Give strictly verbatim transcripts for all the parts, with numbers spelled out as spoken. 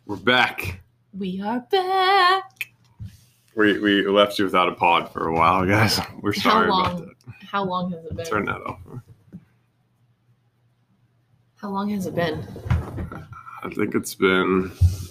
We're back. We are back. We we left you without a pod for a while, guys. We're sorry How long, about that. How long has it been? Turn that off. How long has it been? I think it's been,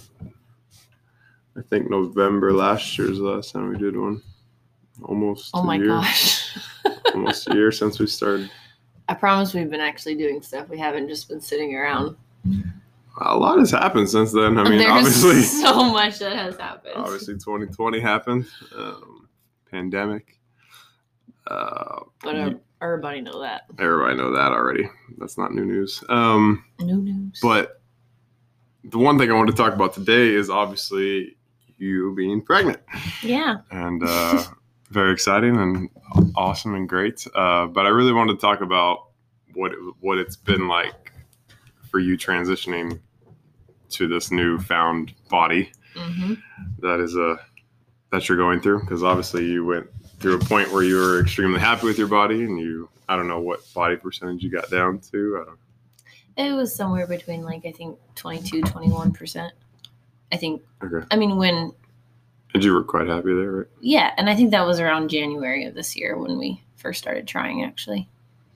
I think November last year is the last time we did one. Almost Oh a my year. gosh. Almost a year since we started. I promise we've been actually doing stuff. We haven't just been sitting around. A lot has happened since then. I mean, There's obviously, so much that has happened. obviously twenty twenty happened. Um, pandemic. Uh, But uh, everybody know that. everybody know that already. That's not new news. Um, No news. But the one thing I want to talk about today is obviously you being pregnant. Yeah. And uh, very exciting and awesome and great. Uh, but I really wanted to talk about what it, what it's been like for you transitioning to this newfound body Mm-hmm. that is a that you're going through. Because obviously you went through a point where you were extremely happy with your body, and you I don't know what body percentage you got down to. I don't. It was somewhere between, like, I think twenty-two, twenty-one percent. I think, Okay. I mean, when, And you were quite happy there, right? yeah, and I think that was around January of this year when we first started trying, actually.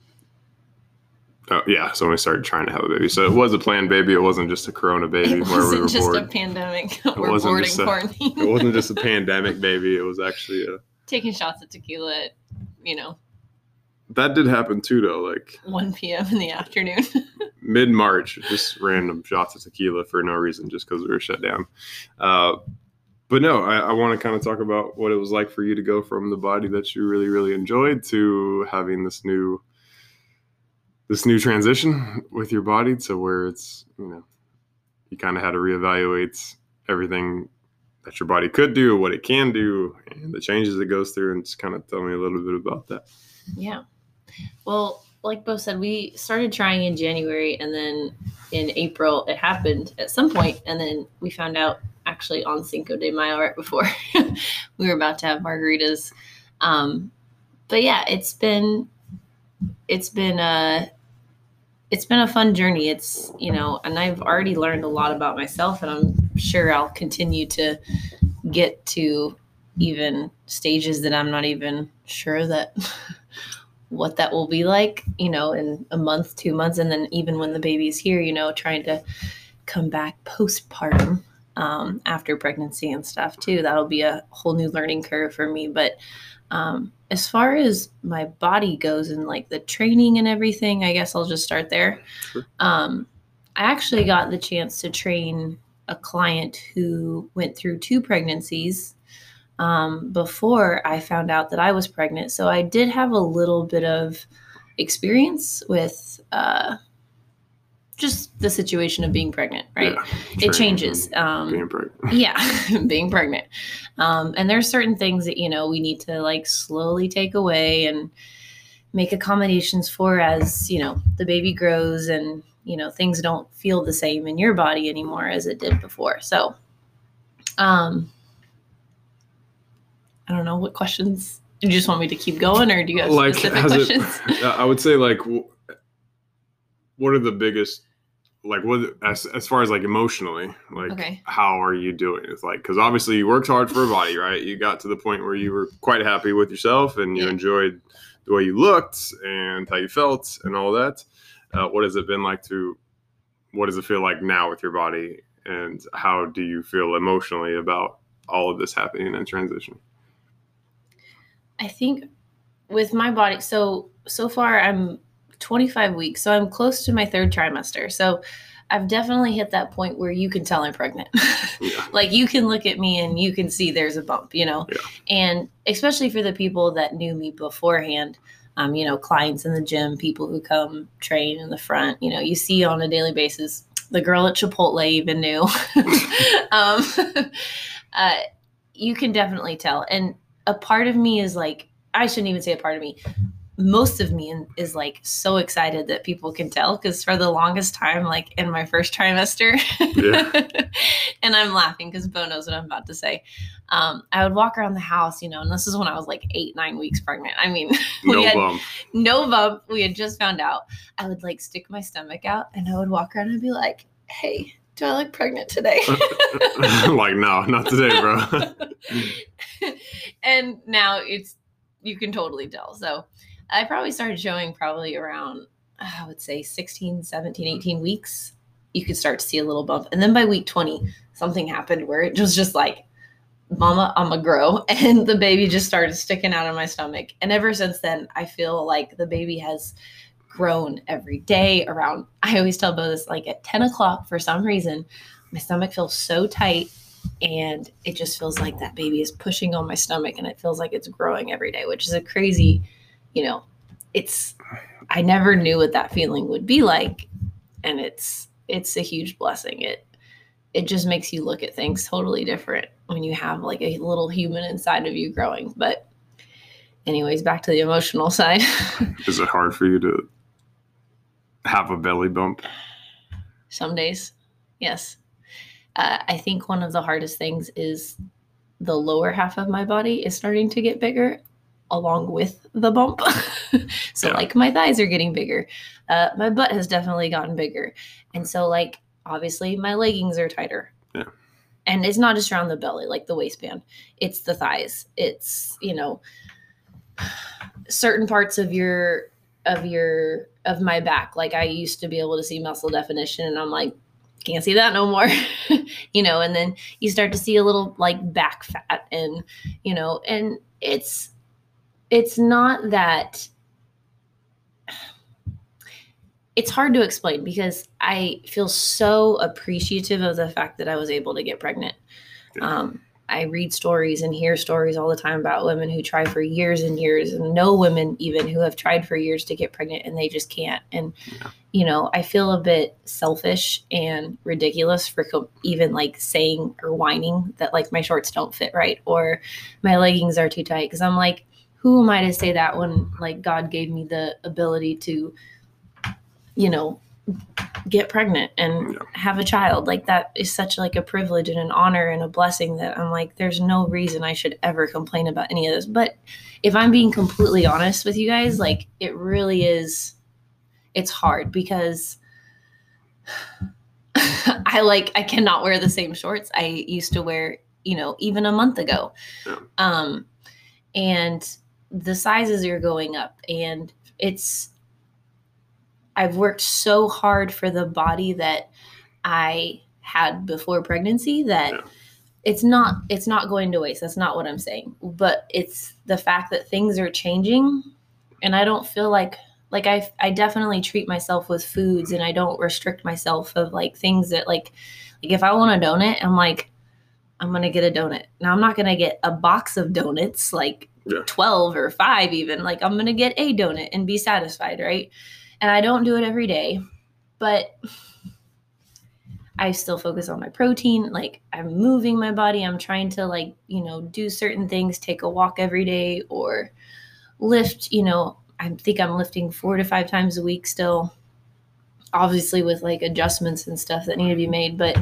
Oh, yeah, so we started trying to have a baby. So it was a planned baby. It wasn't just a corona baby It where we wasn't were just bored. a pandemic. We're wasn't boarding just a- quarantine. It wasn't just a pandemic baby. It was actually a... Taking shots of tequila at, you know, That did happen too, though. Like one p.m. in the afternoon. mid-March, just random shots of tequila for no reason, just because we were shut down. Uh, but no, I, I want to kind of talk about what it was like for you to go from the body that you really, really enjoyed to having this new... this new transition with your body to where it's, you know, you kind of had to reevaluate everything that your body could do, what it can do, and the changes it goes through, and just kind of tell me a little bit about that. Yeah. Well, like Bo said, we started trying in January, and then in April it happened at some point, and then we found out actually on Cinco de Mayo right before we were about to have margaritas. Um, but yeah, it's been it's been a it's been a fun journey. It's, you know, and I've already learned a lot about myself, and I'm sure I'll continue to get to even stages that I'm not even sure that what that will be like, you know, in a month, two months. And then even when the baby's here, you know, trying to come back postpartum um, after pregnancy and stuff too. That'll be a whole new learning curve for me. But um, as far as my body goes and like the training and everything, I guess I'll just start there. Sure. Um, I actually got the chance to train a client who went through two pregnancies um, before I found out that I was pregnant. So I did have a little bit of experience with uh, just the situation of being pregnant, right? Yeah, It training changes. and Um, being pregnant. yeah, being pregnant. Um, and there's certain things that, you know, we need to like slowly take away and make accommodations for as, you know, the baby grows and, you know, things don't feel the same in your body anymore as it did before. So, um, I don't know what questions. Do you just want me to keep going, or do you have Like, specific has questions? it, I would say, like, wh- what are the biggest, like, what as as far as like emotionally, like, Okay. how are you doing? It's like, because obviously you worked hard for a body, right? You got to the point where you were quite happy with yourself, and you Yeah. enjoyed the way you looked and how you felt and all that. Uh, what has it been like to? What does it feel like now with your body, and how do you feel emotionally about all of this happening and transition? I think with my body, so so far I'm twenty-five weeks, so I'm close to my third trimester. So I've definitely hit that point where you can tell I'm pregnant. Yeah. Like you can look at me and you can see there's a bump, you know. Yeah. And especially for the people that knew me beforehand, um, you know, clients in the gym, people who come train in the front, you know, you see on a daily basis. The girl at Chipotle even knew. um, uh, you can definitely tell. And a part of me is like, I shouldn't even say a part of me. Most of me is like so excited that people can tell, because for the longest time, like in my first trimester, Yeah. and I'm laughing because Bo knows what I'm about to say. Um, I would walk around the house, you know, and this is when I was like eight, nine weeks pregnant. I mean, we No had bump. no bump. We had just found out. I would like stick my stomach out and I would walk around and be like, hey, do I look pregnant today? Like, no, not today, bro. And now it's, you can totally tell. So I probably started showing probably around, I would say sixteen, seventeen, eighteen weeks. You could start to see a little bump. And then by week twenty, something happened where it was just like, mama, I'm a grow. And the baby just started sticking out of my stomach. And ever since then, I feel like the baby has grown every day around, I always tell Bo this, like at ten o'clock, for some reason, my stomach feels so tight and it just feels like that baby is pushing on my stomach and it feels like it's growing every day, which is a crazy, you know, it's, I never knew what that feeling would be like. And it's, it's a huge blessing. It, it just makes you look at things totally different when you have like a little human inside of you growing. But anyways, back to the emotional side. Is it hard for you to have a belly bump? Some days, yes. Uh, I think one of the hardest things is the lower half of my body is starting to get bigger along with the bump. So yeah. Like my thighs are getting bigger. Uh, my butt has definitely gotten bigger. And so like, obviously my leggings are tighter. Yeah. And it's not just around the belly, like the waistband. It's the thighs. It's, you know, certain parts of your, of your, of my back. Like I used to be able to see muscle definition and I'm like, can't see that no more, you know, and then you start to see a little like back fat and, you know, and it's, it's not that, it's hard to explain because I feel so appreciative of the fact that I was able to get pregnant. Yeah. Um, I read stories and hear stories all the time about women who try for years and years and know women even who have tried for years to get pregnant and they just can't. And, yeah. you know, I feel a bit selfish and ridiculous for co- even like saying or whining that like my shorts don't fit right or my leggings are too tight. Cause I'm like, who am I to say that when like God gave me the ability to, you know, get pregnant and yeah. have a child? Like that is such like a privilege and an honor and a blessing that I'm like, there's no reason I should ever complain about any of this. But if I'm being completely honest with you guys, like it really is, it's hard because I like, I cannot wear the same shorts I used to wear, you know, even a month ago. Yeah. Um, and the sizes are going up and it's, I've worked so hard for the body that I had before pregnancy that yeah. it's not, it's not going to waste. That's not what I'm saying, but it's the fact that things are changing and I don't feel like, like I, I definitely treat myself with foods and I don't restrict myself of like things that like, like if I want a donut, I'm like, I'm going to get a donut. Now I'm not going to get a box of donuts, like yeah. twelve or five even, like I'm going to get a donut and be satisfied. Right. And I don't do it every day, but I still focus on my protein. Like I'm moving my body. I'm trying to like, you know, do certain things, take a walk every day or lift, you know, I think I'm lifting four to five times a week still, obviously with like adjustments and stuff that need to be made, but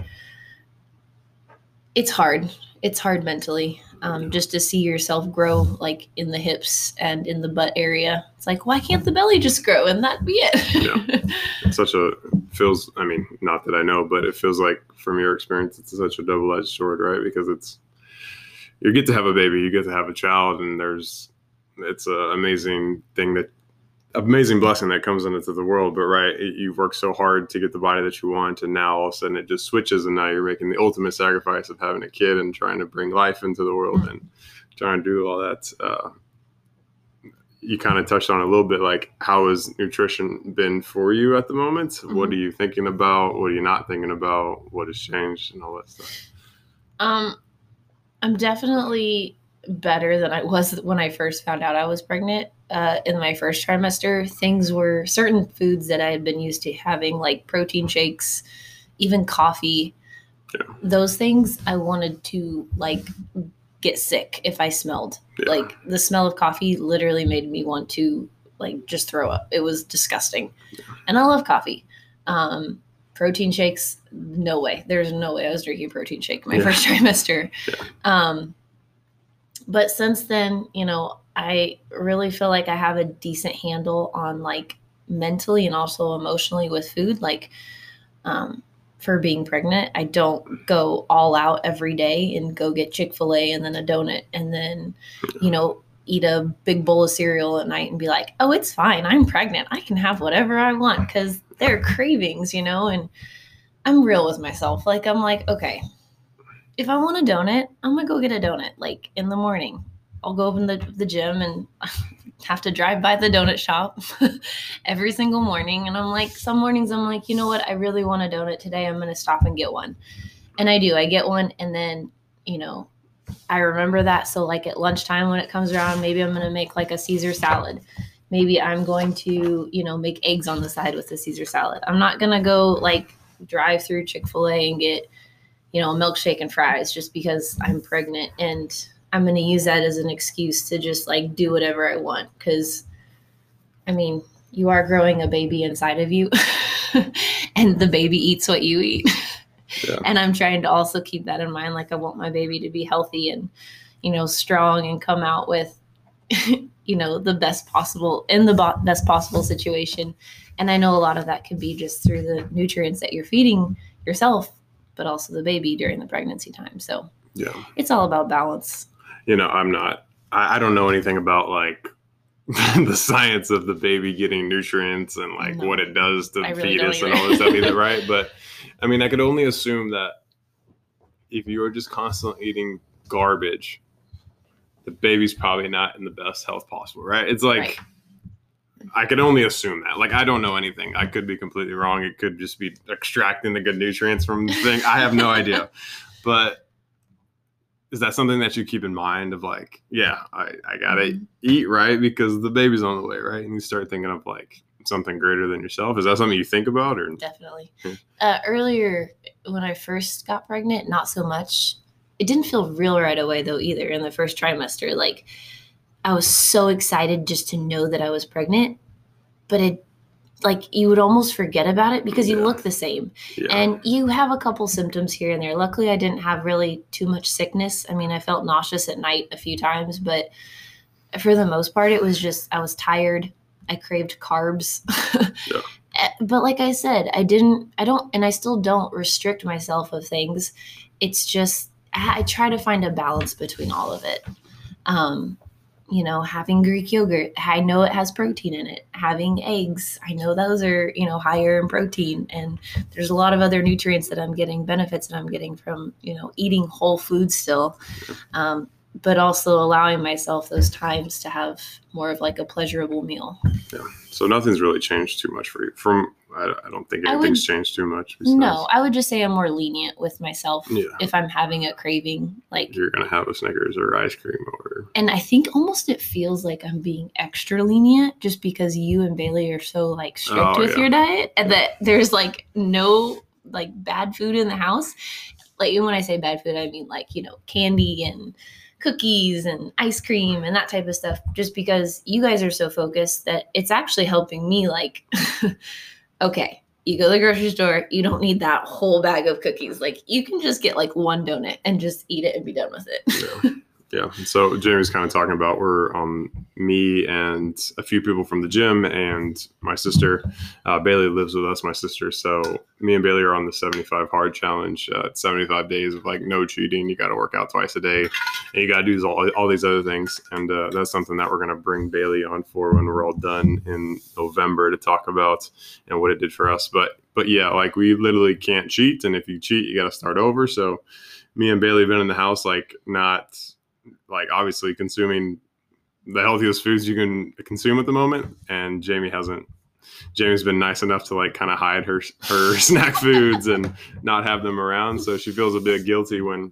it's hard. It's hard mentally. Um, just to see yourself grow like in the hips and in the butt area. It's like, why can't the belly just grow and that be it? Yeah. It's such a, feels, I mean, not that I know, but it feels like from your experience, it's such a double-edged sword, right? Because it's, you get to have a baby, you get to have a child, and there's, it's an amazing thing that, amazing blessing that comes into the world. But right, you've worked so hard to get the body that you want, and now all of a sudden it just switches, and now you're making the ultimate sacrifice of having a kid and trying to bring life into the world and trying to do all that. Uh, you kind of touched on it a little bit, like how has nutrition been for you at the moment? Mm-hmm. What are you thinking about? What are you not thinking about? What has changed and all that stuff? Um, I'm definitely better than I was when I first found out I was pregnant. Uh, in my first trimester, things were certain foods that I had been used to having, like protein shakes, even coffee. Yeah. Those things I wanted to like get sick if I smelled. Yeah. Like the smell of coffee literally made me want to like just throw up. It was disgusting. Yeah. And I love coffee. Um, protein shakes, no way. There's no way I was drinking protein shake my yeah. first trimester. Yeah. Um, but since then, you know, I really feel like I have a decent handle on like mentally and also emotionally with food. Like, um, for being pregnant. I don't go all out every day and go get Chick-fil-A and then a donut and then, you know, eat a big bowl of cereal at night and be like, oh, it's fine. I'm pregnant. I can have whatever I want, because they're cravings, you know, and I'm real with myself. Like, I'm like, okay, if I want a donut, I'm going to go get a donut, like, in the morning. I'll go open the, the gym and have to drive by the donut shop every single morning. And I'm like, some mornings I'm like, you know what? I really want a donut today. I'm going to stop and get one. And I do. I get one. And then, you know, I remember that. So like at lunchtime when it comes around, maybe I'm going to make like a Caesar salad. Maybe I'm going to, you know, make eggs on the side with the Caesar salad. I'm not going to go like drive through Chick-fil-A and get, you know, a milkshake and fries just because I'm pregnant, and I'm going to use that as an excuse to just like do whatever I want. Cause I mean, you are growing a baby inside of you and the baby eats what you eat. Yeah. And I'm trying to also keep that in mind. Like, I want my baby to be healthy and, you know, strong and come out with, you know, the best possible in the bo- best possible situation. And I know a lot of that can be just through the nutrients that you're feeding yourself, but also the baby during the pregnancy time. So yeah, it's all about balance. You know, I'm not, I, I don't know anything about like the science of the baby getting nutrients and like no, what it does to the really fetus and all this stuff either, right? But I mean, I could only assume that if you are just constantly eating garbage, the baby's probably not in the best health possible, right? It's like, right. I could only assume that. Like, I don't know anything. I could be completely wrong. It could just be extracting the good nutrients from the thing. I have no idea. But is that something that you keep in mind of like, yeah, I, I got to mm-hmm. eat right because the baby's on the way, right? And you start thinking of like something greater than yourself. Is that something you think about? Or Definitely. Yeah. Uh, earlier, when I first got pregnant, not so much. It didn't feel real right away, though, either in the first trimester. Like, I was so excited just to know that I was pregnant, but it, like, you would almost forget about it because you yeah. look the same. Yeah. And you have a couple symptoms here and there. Luckily, I didn't have really too much sickness. I mean, I felt nauseous at night a few times, but for the most part, it was just, I was tired. I craved carbs. yeah. But like I said, I didn't, I don't, and I still don't restrict myself of things. It's just, I try to find a balance between all of it. Um, you know, having Greek yogurt, I know it has protein in it. Having eggs, I know those are, you know, higher in protein. And there's a lot of other nutrients that I'm getting, benefits that I'm getting from, you know, eating whole foods still. Um, but also allowing myself those times to have more of like a pleasurable meal. Yeah. So nothing's really changed too much for you. From I, I don't think anything's would, changed too much. Besides. No, I would just say I'm more lenient with myself yeah. if I'm having a craving. Like, you're gonna have a Snickers or ice cream or. And I think almost it feels like I'm being extra lenient just because you and Bailey are so like strict oh, with yeah. your diet, and yeah. that there's like no like bad food in the house. Like, when I say bad food, I mean like, you know, candy and cookies and ice cream and that type of stuff, just because you guys are so focused that it's actually helping me. Like, okay, you go to the grocery store, you don't need that whole bag of cookies. Like, you can just get like one donut and just eat it and be done with it. yeah. Yeah. So Jamie's kind of talking about we're um, me and a few people from the gym and my sister. Uh, Bailey lives with us, my sister. So me and Bailey are on the seventy-five hard challenge. Uh, it's seventy-five days of like no cheating. You got to work out twice a day and you got to do all, all these other things. And uh, that's something that we're going to bring Bailey on for when we're all done in November to talk about and what it did for us. But, but yeah, like we literally can't cheat. And if you cheat, you got to start over. So me and Bailey have been in the house, like not, like obviously consuming the healthiest foods you can consume at the moment. And Jamie hasn't, Jamie's been nice enough to like kind of hide her, her snack foods and not have them around. So she feels a bit guilty when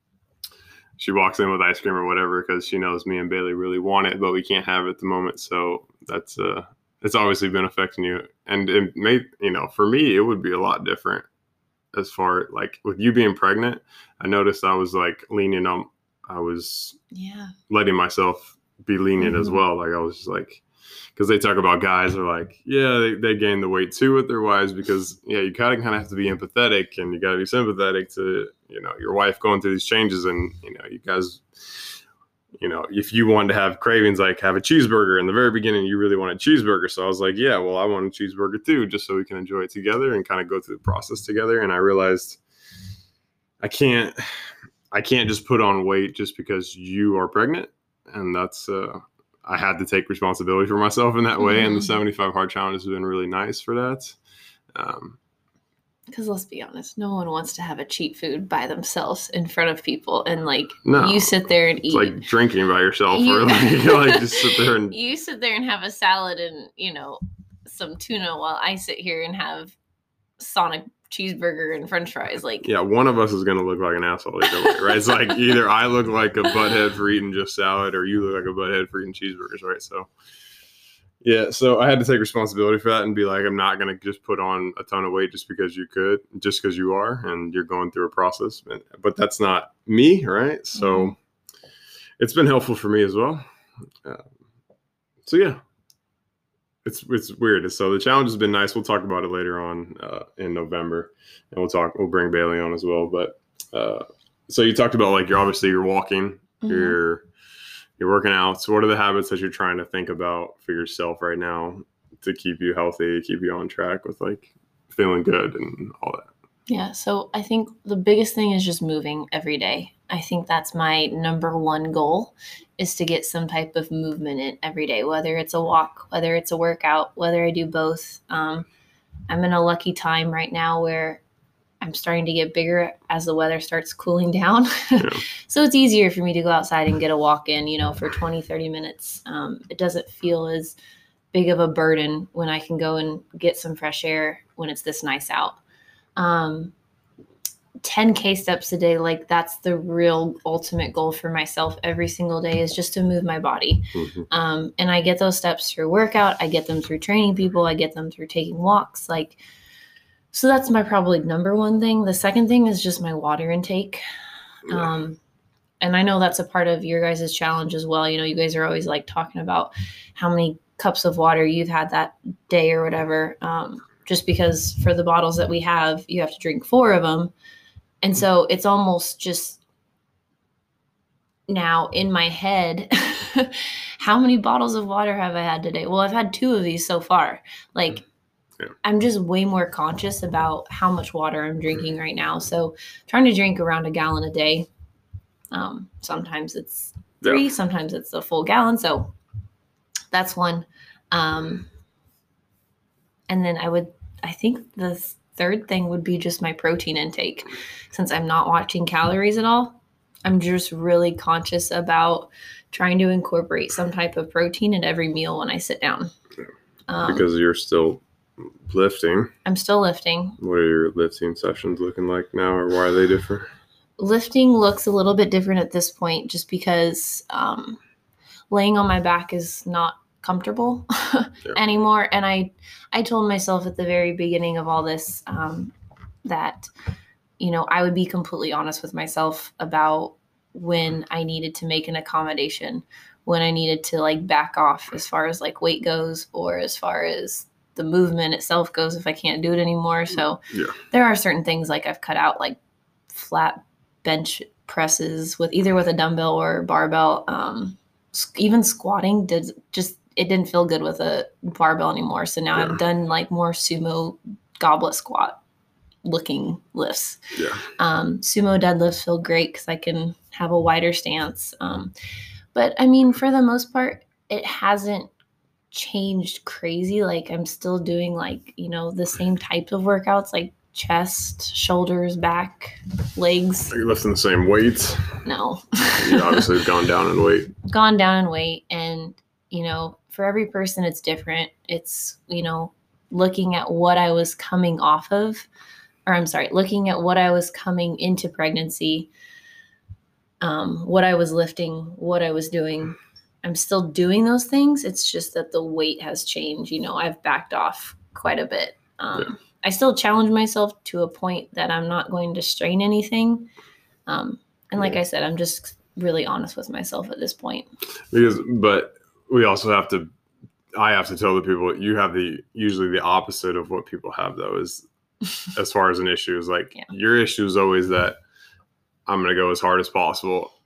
she walks in with ice cream or whatever, because she knows me and Bailey really want it, but we can't have it at the moment. So that's, uh, it's obviously been affecting you. And it may, you know, for me, it would be a lot different as far like with you being pregnant. I noticed I was like leaning on, I was yeah. letting myself be lenient mm-hmm. as well. Like I was just like, because they talk about guys are like, yeah, they, they gain the weight too with their wives because, yeah, you kind of kind of have to be empathetic and you got to be sympathetic to, you know, your wife going through these changes. And, you know, you guys you know, if you wanted to have cravings, like have a cheeseburger in the very beginning, you really wanted a cheeseburger. So I was like, yeah, well, I want a cheeseburger too, just so we can enjoy it together and kind of go through the process together. And I realized I can't, I can't just put on weight just because you are pregnant. And that's, uh, I had to take responsibility for myself in that way. Mm-hmm. And the seventy-five hard challenge has been really nice for that. Um, Because let's be honest, no one wants to have a cheap food by themselves in front of people, and like no, you sit there and it's eat. Like drinking by yourself, you, or like, like just sit there and you sit there and have a salad and you know some tuna, while I sit here and have Sonic cheeseburger and French fries. Like, yeah, one of us is gonna look like an asshole either way, right? It's like either I look like a butthead for eating just salad, or you look like a butthead for eating cheeseburgers, right? So. Yeah, so I had to take responsibility for that and be like, I'm not going to just put on a ton of weight just because you could, just because you are, and you're going through a process. But, but that's not me, right? So mm-hmm. It's been helpful for me as well. Uh, so yeah, it's it's weird. So the challenge has been nice. We'll talk about it later on uh, in November, and we'll talk. We'll bring Bailey on as well. But uh, so you talked about like you're obviously you're walking, mm-hmm. you're. You're working out. So what are the habits that you're trying to think about for yourself right now to keep you healthy, keep you on track with like feeling good and all that? Yeah. So I think the biggest thing is just moving every day. I think that's my number one goal, is to get some type of movement in every day, whether it's a walk, whether it's a workout, whether I do both. Um, I'm in a lucky time right now where I'm starting to get bigger as the weather starts cooling down. Yeah. So it's easier for me to go outside and get a walk in, you know, for twenty, thirty minutes. Um, it doesn't feel as big of a burden when I can go and get some fresh air when it's this nice out. Um, ten K steps a day, like that's the real ultimate goal for myself every single day, is just to move my body. Mm-hmm. Um, and I get those steps through workout. I get them through training people. I get them through taking walks. Like, So that's my probably number one thing. The second thing is just my water intake. Yeah. Um, and I know that's a part of your guys' challenge as well. You know, you guys are always like talking about how many cups of water you've had that day or whatever. Um, just because for the bottles that we have, you have to drink four of them. And so it's almost just now in my head, how many bottles of water have I had today? Well, I've had two of these so far. Like, Yeah. I'm just way more conscious about how much water I'm drinking right now. So trying to drink around a gallon a day. Um, sometimes it's three, yeah. sometimes it's a full gallon. So that's one. Um, and then I would, I think the third thing would be just my protein intake. Since I'm not watching calories at all, I'm just really conscious about trying to incorporate some type of protein in every meal when I sit down. Um, because you're still lifting. I'm still lifting. What are your lifting sessions looking like now, or why are they different? Lifting looks a little bit different at this point just because um, laying on my back is not comfortable yeah. anymore. And I, I told myself at the very beginning of all this um, that, you know, I would be completely honest with myself about when I needed to make an accommodation, when I needed to like back off as far as like weight goes, or as far as the movement itself goes if I can't do it anymore. So yeah. there are certain things like I've cut out, like flat bench presses with either with a dumbbell or barbell. Um, even squatting did just, it didn't feel good with a barbell anymore. So now yeah. I've done like more sumo goblet squat looking lifts. Yeah. Um, sumo deadlifts feel great because I can have a wider stance. Um, but I mean, for the most part, it hasn't changed crazy. Like I'm still doing like, you know, the same types of workouts, like chest, shoulders, back, legs. Are you lifting the same weights? No. You obviously have gone down in weight. Gone down in weight. And, you know, for every person, it's different. It's, you know, looking at what I was coming off of, or I'm sorry, looking at what I was coming into pregnancy, um, what I was lifting, what I was doing. I'm still doing those things. It's just that the weight has changed. You know, I've backed off quite a bit. Um, yeah. I still challenge myself to a point that I'm not going to strain anything. Um, and like yeah. I said, I'm just really honest with myself at this point. Because, but we also have to, I have to tell the people, you have the, usually the opposite of what people have though, is as far as an issue is like yeah. your issue is always that I'm going to go as hard as possible.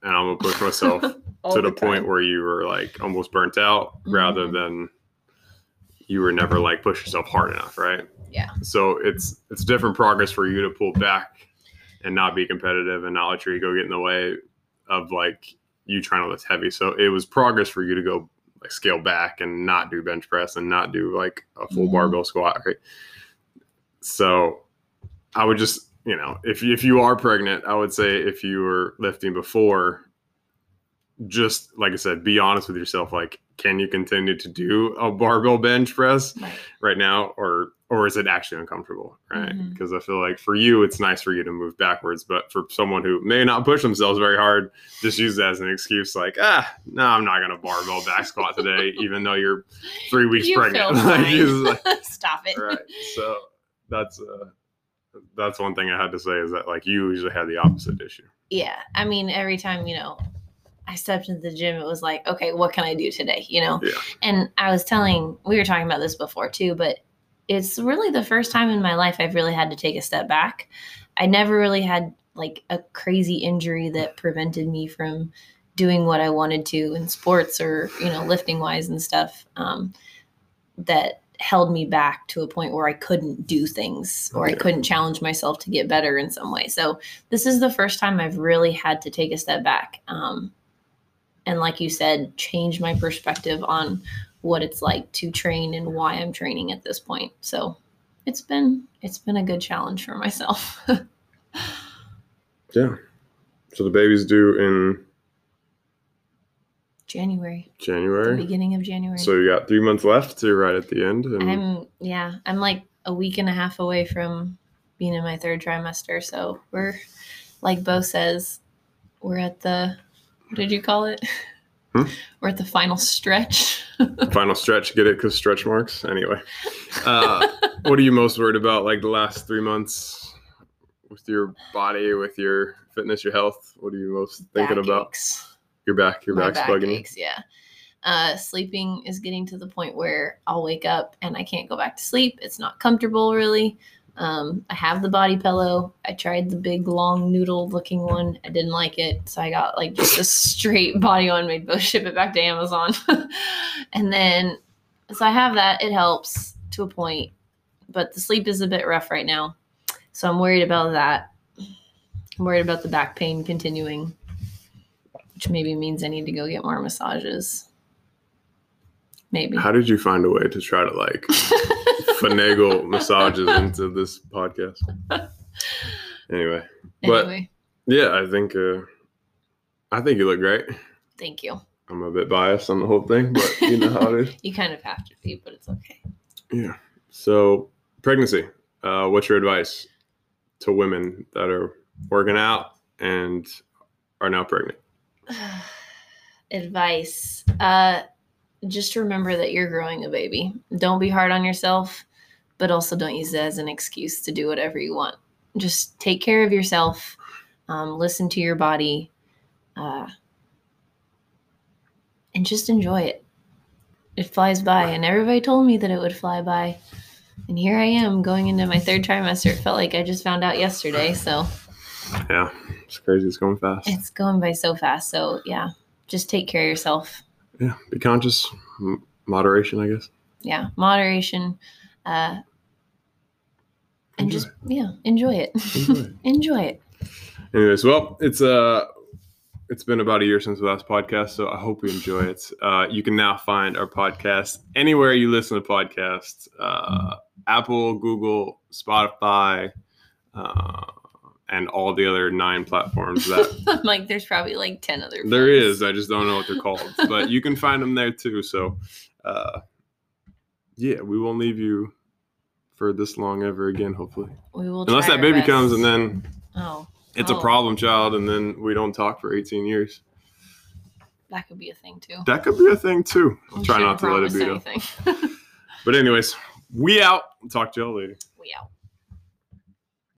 and I'm gonna push myself to the, the point where you were like almost burnt out, mm-hmm. rather than you were never like push yourself hard enough, right? Yeah. So it's it's different progress for you to pull back and not be competitive and not let your ego get in the way of like you trying to lift heavy. So it was progress for you to go like scale back and not do bench press and not do like a full mm-hmm. barbell squat, right? So I would just, you know, if if you are pregnant, I would say if you were lifting before, just like I said, be honest with yourself. Like, can you continue to do a barbell bench press right, right now, or or is it actually uncomfortable, right? Because mm-hmm. I feel like for you, it's nice for you to move backwards, but for someone who may not push themselves very hard, just use that as an excuse. Like, ah, no, I'm not gonna barbell back squat today, even though you're three weeks you pregnant. Like, like, stop it. Right. So that's uh, that's one thing I had to say is that like you usually have the opposite issue. Yeah, I mean, every time you know I stepped into the gym, it was like, okay, what can I do today? You know, yeah. And I was telling, we were talking about this before too, but it's really the first time in my life I've really had to take a step back. I never really had like a crazy injury that prevented me from doing what I wanted to in sports or, you know, lifting wise and stuff, um, that held me back to a point where I couldn't do things or yeah. I couldn't challenge myself to get better in some way. So this is the first time I've really had to take a step back. Um, and like you said, change my perspective on what it's like to train and why I'm training at this point. So it's been, it's been a good challenge for myself. Yeah. So the baby's due in January. January. The beginning of January. So you got three months left. So you're right at the end. And I'm, yeah, I'm like a week and a half away from being in my third trimester. So we're, like Bo says, we're at the, what did you call it? Hmm? We're at the final stretch. Final stretch. Get it? Because stretch marks. Anyway. Uh, what are you most worried about? Like the last three months with your body, with your fitness, your health? What are you most thinking back about? Aches. Your back. Your My back's back bugging aches, yeah. Uh, sleeping is getting to the point where I'll wake up and I can't go back to sleep. It's not comfortable, really. Um, I have the body pillow. I tried the big, long, noodle-looking one. I didn't like it, so I got like just a straight body one. Made both ship it back to Amazon, and then so I have that. It helps to a point, but the sleep is a bit rough right now, so I'm worried about that. I'm worried about the back pain continuing, which maybe means I need to go get more massages. Maybe. How did you find a way to try to like finagle massages into this podcast? Anyway, but anyway. yeah, I think uh, I think you look great. Thank you. I'm a bit biased on the whole thing, but you know how it is. You kind of have to be, but it's okay. Yeah. So pregnancy. Uh, what's your advice to women that are working out and are now pregnant? Advice. Uh, just remember that you're growing a baby. Don't be hard on yourself, but also don't use it as an excuse to do whatever you want. Just take care of yourself. Um, listen to your body. Uh, and just enjoy it. It flies by. And everybody told me that it would fly by. And here I am going into my third trimester. It felt like I just found out yesterday. So yeah, it's crazy. It's going fast. It's going by so fast. So yeah, just take care of yourself. Yeah, be conscious. M- moderation, I guess. Yeah, moderation. Uh, and enjoy. just, yeah, enjoy it. Enjoy it. Enjoy it. Anyways, well, it's uh, it's been about a year since the last podcast, so I hope you enjoy it. Uh, you can now find our podcast anywhere you listen to podcasts. Uh, Apple, Google, Spotify, uh, and all the other nine platforms that like there's probably like ten other ones. There is. I just don't know what they're called. But you can find them there too. So uh yeah, we won't leave you for this long ever again, hopefully. We will Unless try that baby best. comes and then oh it's oh. a problem child and then we don't talk for eighteen years. That could be a thing too. That could be a thing too. We Try not to let it be though. But anyways, we out. Talk to y'all later. We out.